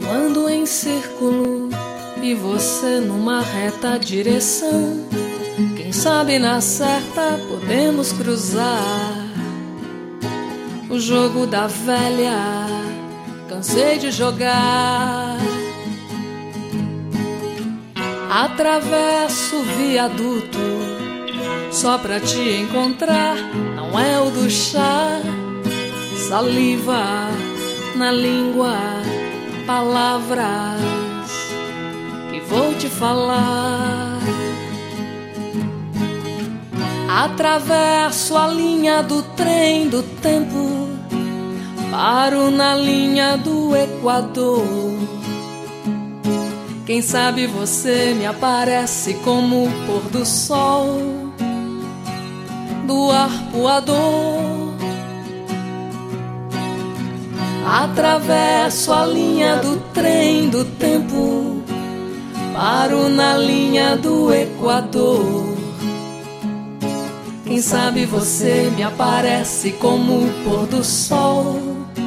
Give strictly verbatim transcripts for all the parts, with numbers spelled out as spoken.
Ando em círculo e você numa reta direção. Quem sabe na certa podemos cruzar. O jogo da velha cansei de jogar. Atravesso o viaduto só pra te encontrar. Não é o do chá, saliva na língua, palavras que vou te falar. Atravesso a linha do trem do tempo, paro na linha do Equador. Quem sabe você me aparece como o pôr do sol do arpoador. Atravesso a linha do trem do tempo, paro na linha do Equador. Quem sabe você me aparece como o pôr do sol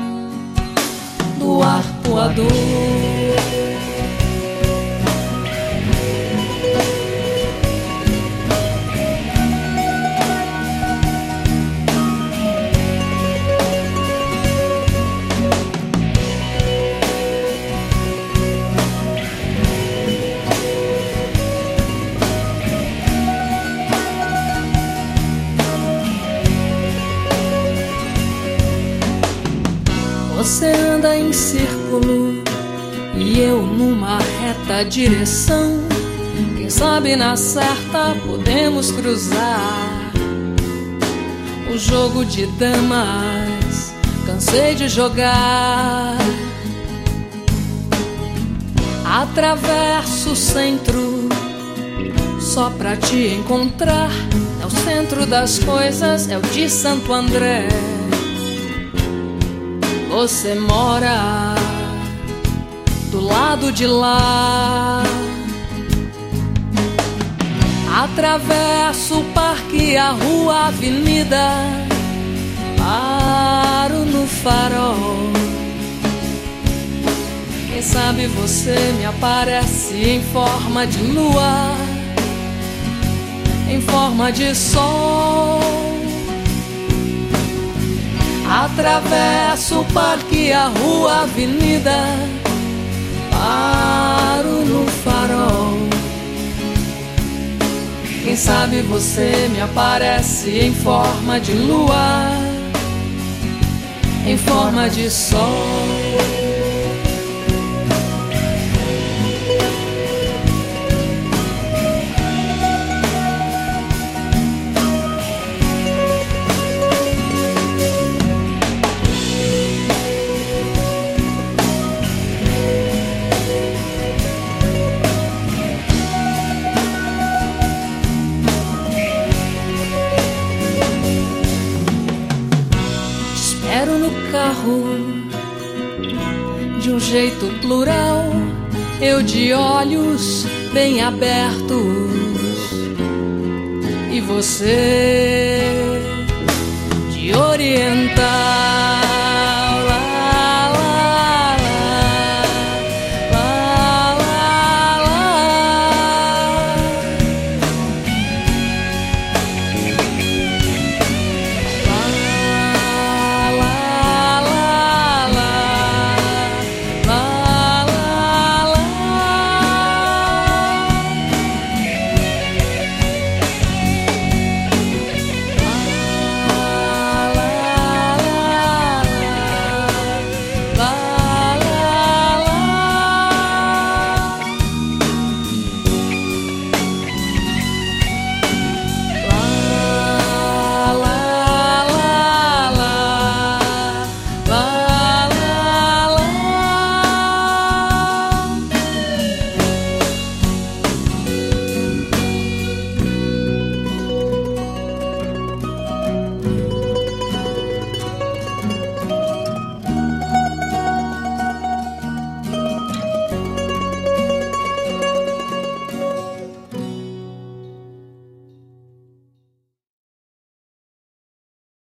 do arpoador. Você anda em círculo e eu numa reta direção. Quem sabe na certa podemos cruzar. O jogo de damas cansei de jogar. Atravesso o centro só pra te encontrar. É o centro das coisas, é o de Santo André. Você mora do lado de lá. Atravesso o parque, a rua, a avenida, paro no farol. Quem sabe você me aparece em forma de lua, em forma de sol. Atravesso o parque, a rua, a avenida, paro no farol. Quem sabe você me aparece em forma de lua, em forma de sol. Espero no carro, de um jeito plural, eu de olhos bem abertos e você de oriental.